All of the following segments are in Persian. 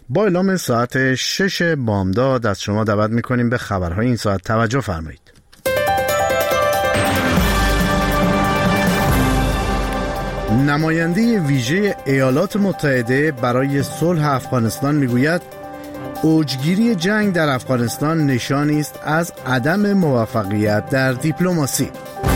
با اعلام ساعت 6 بامداد از شما دعوت میکنیم به خبرهای این ساعت توجه فرمایید. نماینده ویژه ایالات متحده برای صلح افغانستان میگوید اوجگیری جنگ در افغانستان نشانی است از عدم موفقیت در دیپلماسی.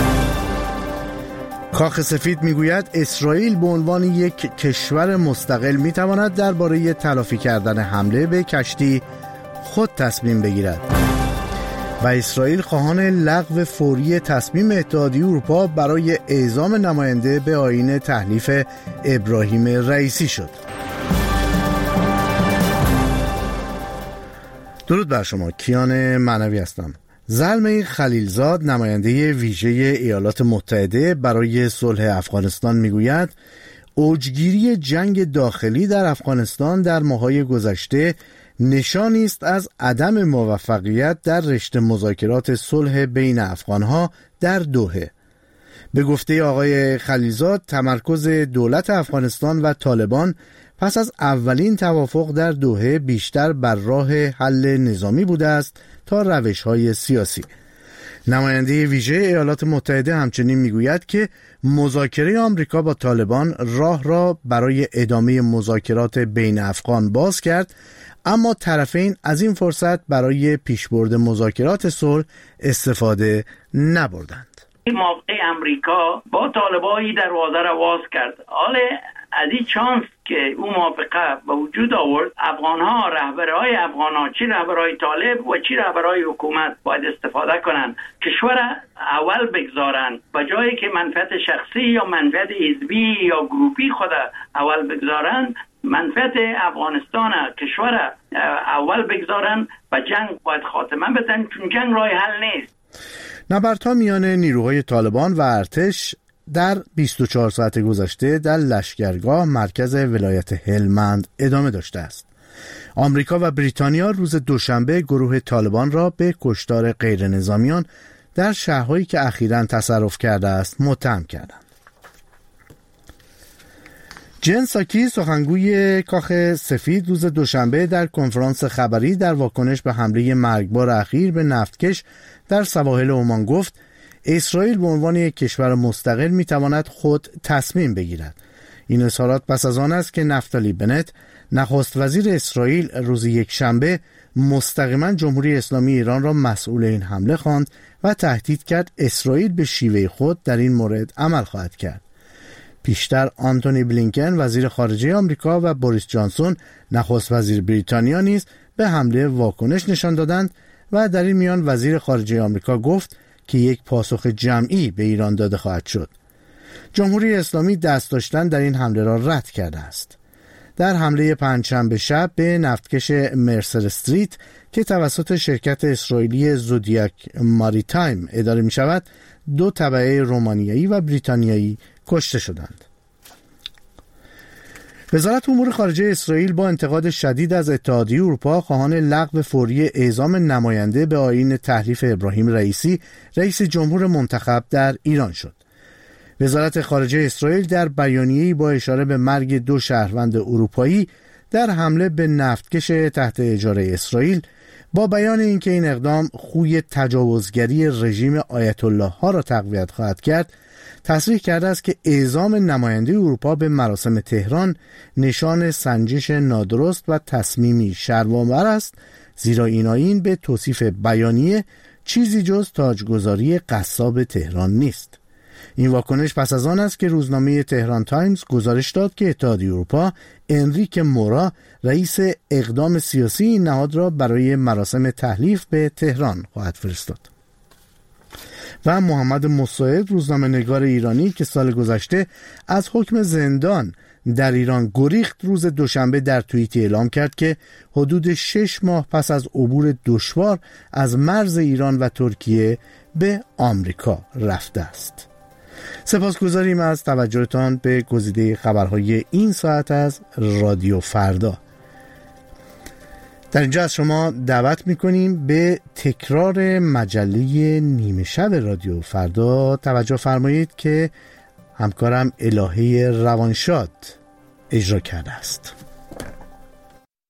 کاخ سفید میگوید اسرائیل به عنوان یک کشور مستقل میتواند درباره تلافی کردن حمله به کشتی خود تصمیم بگیرد. و اسرائیل خواهان لغو فوری تصمیم اتحادیه اروپا برای اعزام نماینده به آیین تحلیف ابراهیم رئیسی شد. درود بر شما، کیان معنوی هستم. زلمه خلیلزاد نماینده ویژه ایالات متحده برای صلح افغانستان میگوید اوجگیری جنگ داخلی در افغانستان در ماه‌های گذشته نشانی است از عدم موفقیت در رشته مذاکرات صلح بین افغانها در دوحه. به گفته آقای خلیلزاد تمرکز دولت افغانستان و طالبان پس از اولین توافق در دوحه بیشتر بر راه حل نظامی بوده است تا روش‌های سیاسی. نماینده ویژه ایالات متحده همچنین میگوید که مذاکره آمریکا با طالبان راه را برای ادامه مذاکرات بین افغان باز کرد، اما طرفین از این فرصت برای پیشبرد مذاکرات صلح استفاده نبردند. این موقع امریکا با طالبایی دروازه را باز کرد. حالا از این چانس که اون موافقه به وجود آورد، افغان‌ها، رهبرهای افغان‌ها، چی رهبرهای طالب و چی رهبرهای حکومت باید استفاده کنن، کشور اول بگذارن، به جایی که منفعت شخصی یا منفعت حزبی یا گروپی خود اول بگذارن، منفعت افغانستان کشور اول بگذارن و جنگ باید خاتمه بدن، چون جنگ راه حل نیست. نبردها میان نیروهای طالبان و ارتش در 24 ساعت گذشته در لشکرگاه مرکز ولایت هلمند ادامه داشته است. آمریکا و بریتانیا روز دوشنبه گروه طالبان را به کشتار غیر نظامیان در شهرهایی که اخیراً تصرف کرده است متهم کردند. جن ساکی سخنگوی کاخ سفید روز دوشنبه در کنفرانس خبری در واکنش به حمله مرگبار اخیر به نفتکش در سواحل عمان گفت اسرائیل به عنوان یک کشور مستقل میتواند خود تصمیم بگیرد. این اظهارات پس از آن است که نفتالی بنت نخست وزیر اسرائیل روز یکشنبه مستقیما جمهوری اسلامی ایران را مسئول این حمله خواند و تهدید کرد اسرائیل به شیوه خود در این مورد عمل خواهد کرد. پیشتر آنتونی بلینکن وزیر خارجه آمریکا و بوریس جانسون نخست وزیر بریتانیا نیز به حمله واکنش نشان دادند و در این میان وزیر خارجه آمریکا گفت که یک پاسخ جمعی به ایران داده خواهد شد. جمهوری اسلامی دست داشتن در این حمله را رد کرده است. در حمله پنجشنبه شب به نفتکش مرسر استریت که توسط شرکت اسرائیلی زودیاک ماریتایم اداره می شود، 2 تبعه رومانیایی و بریتانیایی کشته شدند. وزارت امور خارجه اسرائیل با انتقاد شدید از اتحادیه اروپا خواهان لغو فوری اعزام نماینده به آیین تحلیف ابراهیم رئیسی رئیس جمهور منتخب در ایران شد. وزارت خارجه اسرائیل در بیانیه‌ای با اشاره به مرگ 2 شهروند اروپایی در حمله به نفتکش تحت اجاره اسرائیل با بیان اینکه این اقدام خوی تجاوزگری رژیم آیت الله ها را تقویت خواهد کرد، تصریح کرده است که اعزام نماینده اروپا به مراسم تهران نشان سنجش نادرست و تصمیمی شرم‌آور است، زیرا این آیین به توصیف بیانیه چیزی جز تاجگذاری قصاب تهران نیست. این واکنش پس از آن است که روزنامه تهران تایمز گزارش داد که اتحادیه اروپا انریک مورا رئیس اقدام سیاسی این نهاد را برای مراسم تحلیف به تهران خواهد فرستاد. و محمد مساعد روزنامه‌نگار ایرانی که سال گذشته از حکم زندان در ایران گریخت روز دوشنبه در توییتی اعلام کرد که حدود 6 ماه پس از عبور دشوار از مرز ایران و ترکیه به آمریکا رفته است. سپاسگزاریم از توجهتان به گزیده خبرهای این ساعت از رادیو فردا. در اینجا از شما دعوت میکنیم به تکرار مجله نیمه شب رادیو فردا توجه فرمایید که همکارم الهه روانشاد اجرا کرده است.